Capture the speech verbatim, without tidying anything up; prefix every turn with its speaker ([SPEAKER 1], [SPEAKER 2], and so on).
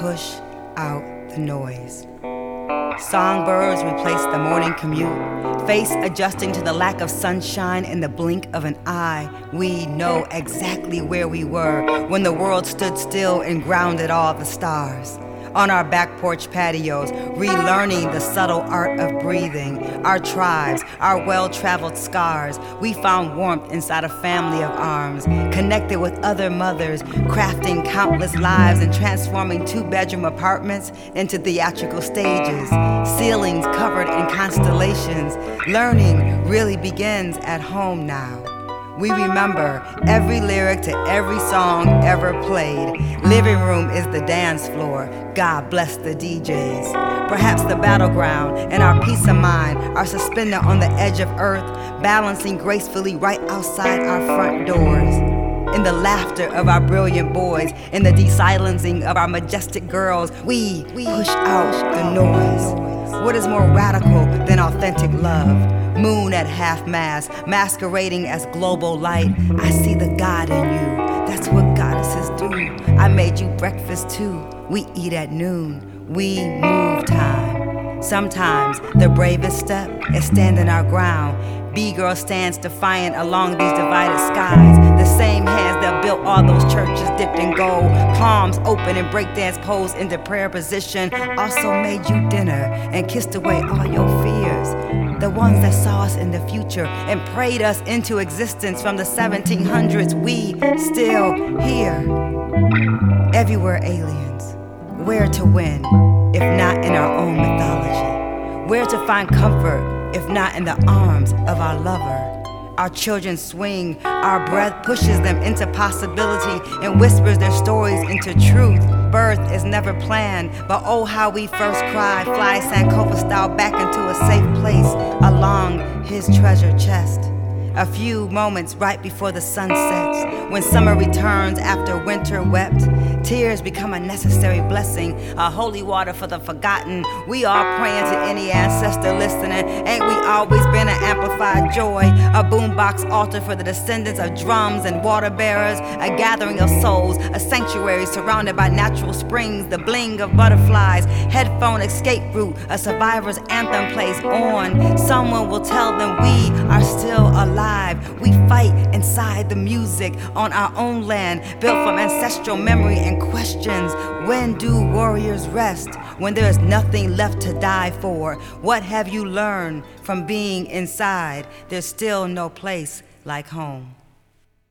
[SPEAKER 1] push out the noise. Songbirds replace the morning commute, face adjusting to the lack of sunshine in the blink of an eye. We know exactly where we were when the world stood still and grounded all the stars. On our back porch patios, relearning the subtle art of breathing. Our tribes, our well-traveled scars. We found warmth inside a family of arms, connected with other mothers, crafting countless lives and transforming two-bedroom apartments into theatrical stages. Ceilings covered in constellations. Learning really begins at home now. We remember every lyric to every song ever played. Living room is the dance floor. God bless the D Js. Perhaps the battleground and our peace of mind are suspended on the edge of earth, balancing gracefully right outside our front doors. In the laughter of our brilliant boys, in the de-silencing of our majestic girls, we push out the noise. What is more radical than authentic love? Moon at half-mast, masquerading as global light. I see the God in you, that's what goddesses do. I made you breakfast too, we eat at noon. We move time. Sometimes the bravest step is standing our ground. B-girl stands defiant along these divided skies. The same hands that built all those churches dipped in gold, palms open and breakdance pose into prayer position, also made you dinner and kissed away all your fears. The ones that saw us in the future and prayed us into existence from the seventeen hundreds, we still here. Everywhere aliens. Where to win, if not in our own mythology? Where to find comfort, if not in the arms of our lover? Our children swing, our breath pushes them into possibility and whispers their stories into truth. Birth is never planned, but oh how we first cry, fly Sankofa style back into a safe place along his treasure chest. A few moments right before the sun sets, when summer returns after winter wept. Tears become a necessary blessing, a holy water for the forgotten. We all praying to any ancestor listening. Ain't we always been an amplified joy? A boombox altar for the descendants of drums and water bearers. A gathering of souls, a sanctuary surrounded by natural springs. The bling of butterflies, headphone escape route. A survivor's anthem plays on. Someone will tell them we are still alive. We fight inside the music on our own land, built from ancestral memory and questions. When do warriors rest? When there is nothing left to die for? What have you learned from being inside? There's still no place like home.